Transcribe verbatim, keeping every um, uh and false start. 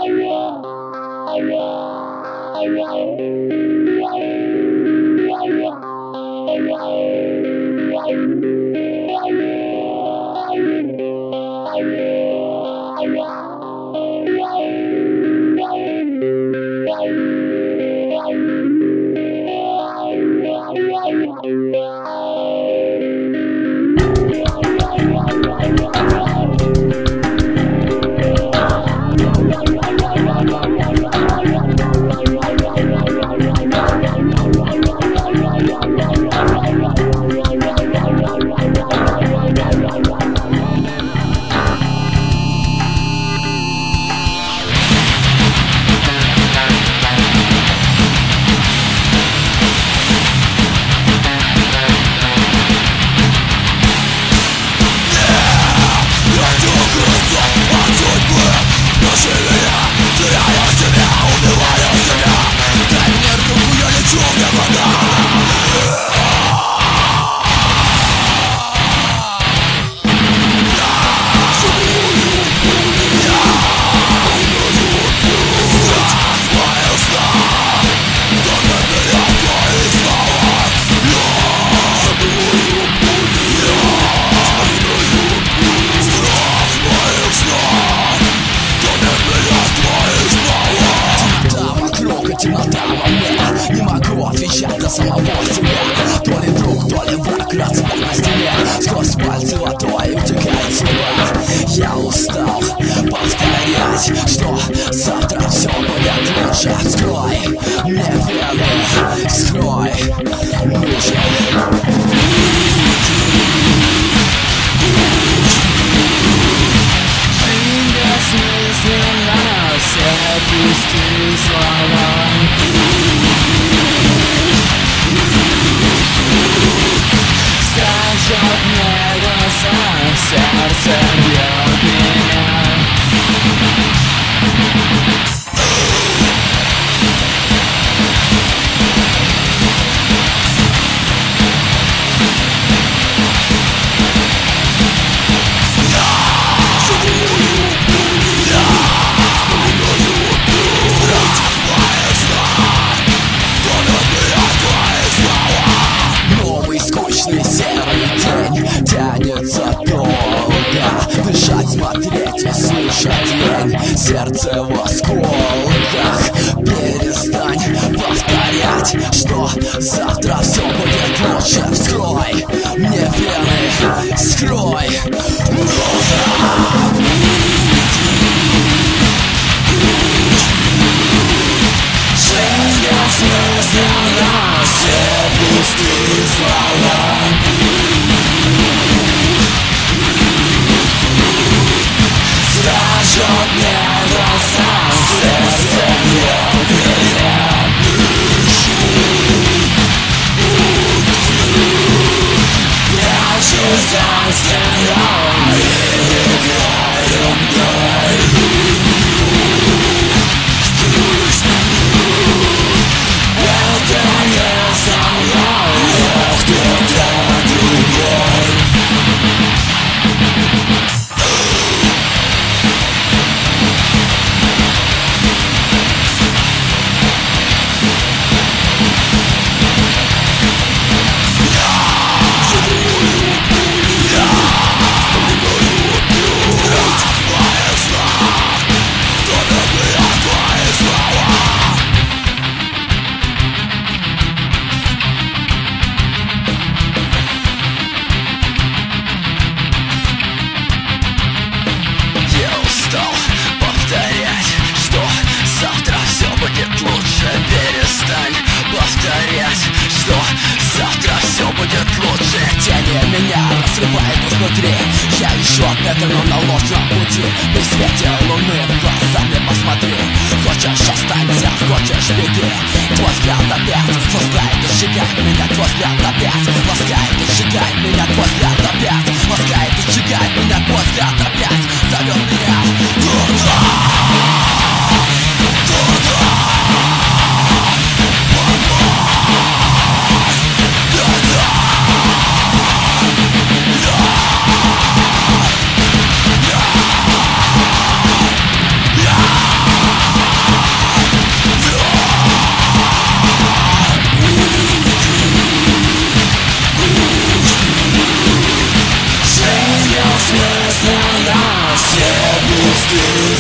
Сердце в осколках. Перестань повторять, что завтра все будет лучше. Вскрой мне вены, скрой глаза. Жизнь бессмысленна, все пустые слова. Стажет мне глаза, сердце в я прячусь за стеной и играю мной. Это не со мной, а кто-то другой. Я еще отметил на ложном пути. При свете луны в глаза мне посмотри. Хочешь останься, хочешь беги. Твой взгляд опять ласкает и сжигает меня. Твой взгляд опять ласкает и сжигает меня. Твой взгляд опять ласкает и сжигает меня. Твой взгляд опять зовет меня туда, туда. Yeah! Ты